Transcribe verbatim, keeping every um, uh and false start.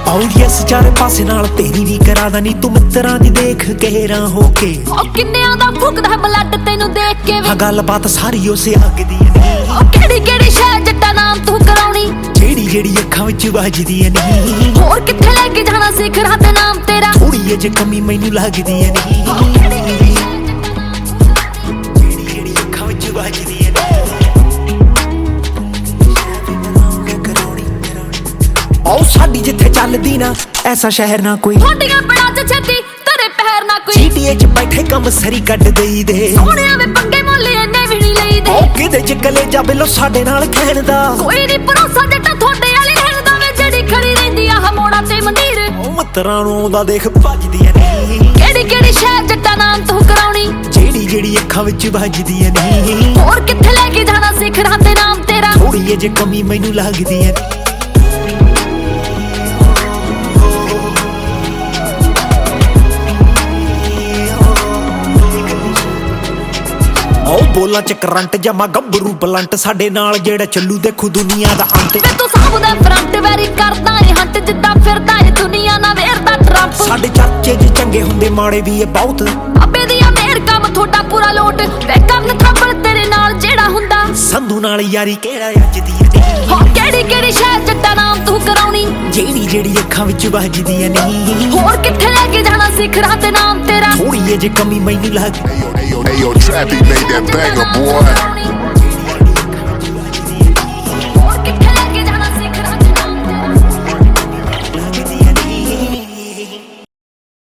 Audience चारे पासे नाल तेरी भी करा दा नी तू मित्रां दी देख केरा होके ओ किन्नियां दा फुकदा ब्लड तैनू देख के हाँ गल बात सारी उसे अग दी नी ओ केड़ी केड़ी शै जट्टा नाम तू कराउणी जेड़ी जेड़ी अखां विच वजदी नी होर कित्थे लेके जाना सिखरा ते नाम तेरा थोड़ी जे कमी मैनू लगदी नी जेड़ी जेड़ी अखां विच वजदी आओ साडी जिथे चलदी ना ऐसा शहर ना कोई थोड़ियां बड़ा च छड्डी तेरे पैर ना कोई जीटीए च बैठे कम सरी कट देई दे सोहणिया वे पंगे मोले इन्ने भी नहीं लई दे ओ किदे च कलेजा बिलो साडे नाल खेलदा कोई नहीं भरोसा जट्टा थोड़े वाली हेलदा वे जेड़ी खड़ी रहिंदी आ हमोड़ा ते मंदिर ओ मित्रां नूं दा देख भजदी नी केड़ी केड़ी शै जट्टा नाम तू कराउणी जेड़ी जेड़ी अखां विच वजदी नी होर कित्थे लेके जाना सिखरा ते नाम तेरा थोड़ी जे कमी मैनू लगदी नी बोला च करंट जमा गब्बरू बलंट साडे नाल जेड़ा चलू देखो दुनिया दा अंत वे तू सामने फ्रंट वेरी करदा है हंट जिद्दां फिरदा है दुनिया ना वेरदा ट्रंप साडे चर्चे च चंगे हुंदे माड़े भी है बहुत अबे दी मेर काम थोड़ा पूरा लोट वे करन थप्पड़ तेरे नाल जेड़ा हुंदा संधू नाल यारी केड़ा अज दी हो केड़ी केड़ी शै जट्टा नाम तू कराउणी जेड़ी जेड़ी अखां विच वजदी नी होर कित्थे लेके जाना सिखरा ते नाम तेरा थोड़ी जे कमी मैनू लगदी Hey yo, Trappy made that banger, boy.